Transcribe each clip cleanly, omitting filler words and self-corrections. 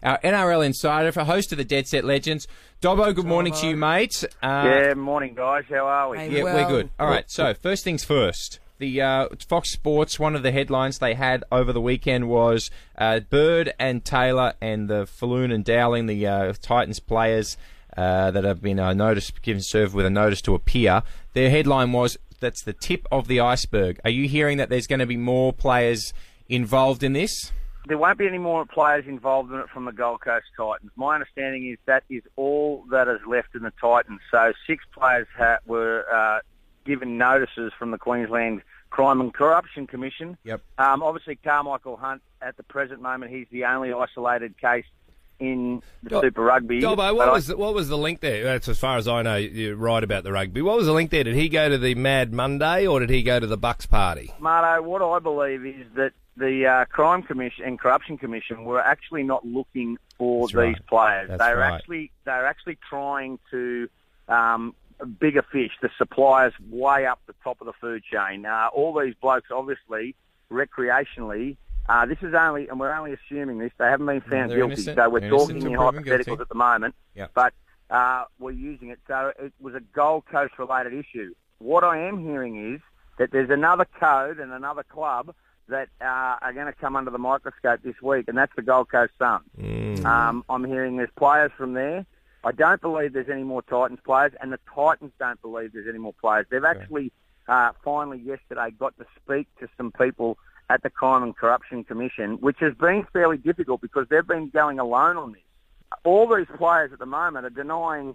our NRL insider, for host of the Dead Set Legends. Dobbo, good morning to you, mate. Morning, guys. How are we? Yeah, we're good. All right, so first things first. The Fox Sports, one of the headlines they had over the weekend was Bird and Taylor and the Falloon and Dowling, the Titans players that have been served with a notice to appear. Their headline was, that's the tip of the iceberg. Are you hearing that there's going to be more players involved in this? There won't be any more players involved in it from the Gold Coast Titans. My understanding is that is all that is left in the Titans. So 6 players were given notices from the Queensland Crime and Corruption Commission. Yep. Obviously, Carmichael Hunt, at the present moment, he's the only isolated case in the Super Rugby. Dobbo, what was the link there? That's as far as I know. You're right about the rugby. What was the link there? Did he go to the Mad Monday or did he go to the Bucks party? Marto, what I believe is that the Crime Commission and Corruption Commission were actually not looking for these players. They're actually trying to bigger fish, the suppliers way up the top of the food chain. All these blokes, obviously, recreationally, this is only, and we're only assuming this, they haven't been found guilty, innocent. so we're They're talking in hypotheticals guilty at the moment, Yep. but we're using it. So it was a Gold Coast-related issue. What I am hearing is that there's another code and another club that are going to come under the microscope this week, and that's the Gold Coast Suns. I'm hearing there's players from there. I don't believe there's any more Titans players, and the Titans don't believe there's any more players. They've actually finally yesterday got to speak to some people at the Crime and Corruption Commission, which has been fairly difficult because they've been going alone on this. All these players at the moment are denying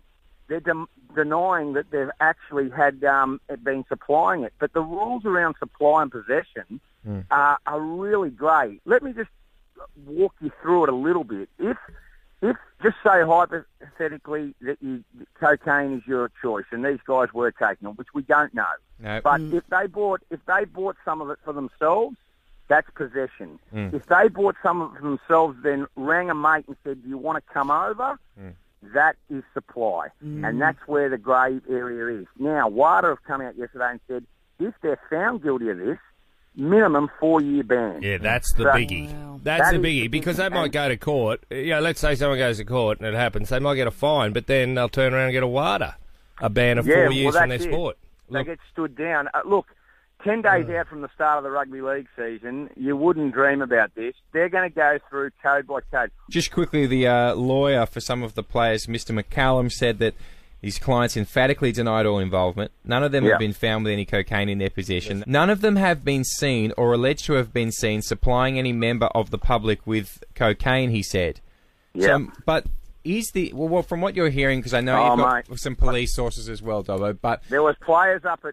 that they've actually had been supplying it. But the rules around supply and possession are really great. Let me just walk you through it a little bit. If just say hypothetically that cocaine is your choice, and these guys were taking it, which we don't know. Nope. But if they bought some of it for themselves, that's possession. If they bought some of it for themselves, then rang a mate and said, "Do you want to come over?" That is supply, and that's where the grey area is. Now, WADA have come out yesterday and said if they're found guilty of this, minimum 4-year ban. Yeah, that's the biggie. Wow. That's the biggie, because they might go to court. Let's say someone goes to court and it happens. They might get a fine, but then they'll turn around and get a WADA, a ban of 4 years from their sport. They get stood down. Look, 10 days out from the start of the rugby league season, you wouldn't dream about this. They're going to go through code by code. Just quickly, the lawyer for some of the players, Mr. McCallum, said that his clients emphatically denied all involvement. None of them have been found with any cocaine in their possession. None of them have been seen or alleged to have been seen supplying any member of the public with cocaine, he said. Yeah. So, but from what you're hearing, because I know you've got some police sources as well, Dobbo, but there was players up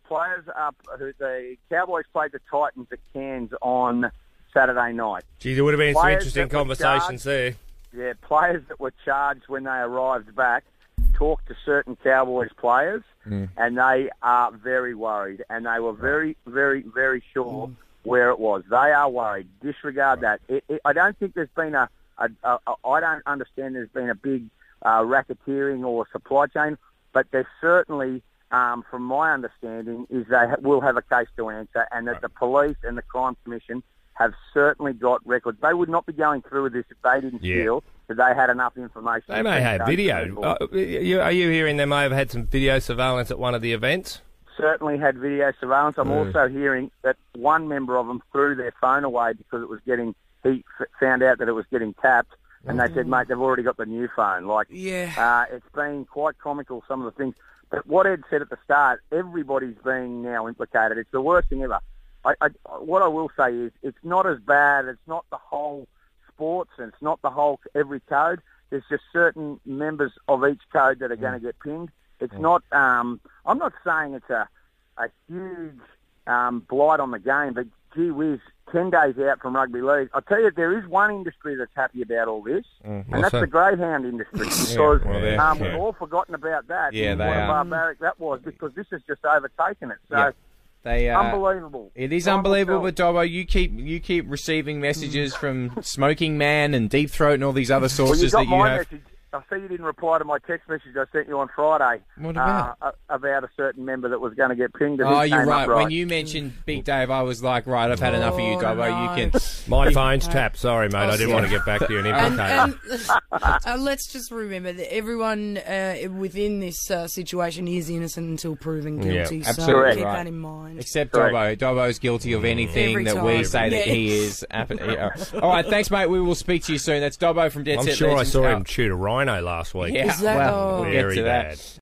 who the Cowboys played the Titans at Cairns on Saturday night. Gee, there would have been some interesting conversations there. Yeah, players that were charged when they arrived back talked to certain Cowboys players, and they are very worried, and they were very, very, very sure where it was. They are worried. Disregard that. I don't think there's been I don't understand there's been a big racketeering or supply chain, but there's certainly, from my understanding, is they will have a case to answer, and that the police and the Crime Commission have certainly got records. They would not be going through with this if they didn't feel that they had enough information. They may have video. Are you hearing they may have had some video surveillance at one of the events? Certainly had video surveillance. I'm also hearing that one member of them threw their phone away because it was he found out that it was getting tapped, and they said, mate, they've already got the new phone. It's been quite comical, some of the things. But what Ed said at the start, everybody's being now implicated. It's the worst thing ever. What I will say is it's not as bad. It's not the whole sports, and it's not the whole every code. There's just certain members of each code that are going to get pinned. It's not. I'm not saying it's a huge blight on the game, but gee whiz, 10 days out from rugby league. I tell you, there is one industry that's happy about all this, and that's the greyhound industry, because we've all forgotten about that. Yeah, what a barbaric that was, because this has just overtaken it. So. Unbelievable. It is unbelievable, but Dobbo, you keep receiving messages from Smoking Man and Deep Throat and all these other sources well, you got my message. I see you didn't reply to my text message I sent you on Friday. What about? About a certain member that was going to get pinged. Oh, you're right. When you mentioned Big Dave, I was like, right, I've had enough of you, Dobbo. No. You can. My phone's tapped. Sorry, mate. I didn't want to get back to you and implicate you. Let's just remember that everyone within this situation is innocent until proven guilty. Yeah, so absolutely keep right. that in mind. Except Dobbo. Dobbo's guilty of anything Every that time. we say that Yeah. he is. All right, thanks, mate. We will speak to you soon. That's Dobbo from Dead I'm Set sure Legends. I saw him shoot a rhino last week. Yeah, Is that- well, we'll get Very to that. bad.